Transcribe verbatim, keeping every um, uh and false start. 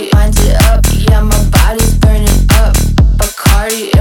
Wind it up, yeah, my body's burning up. Bacardi,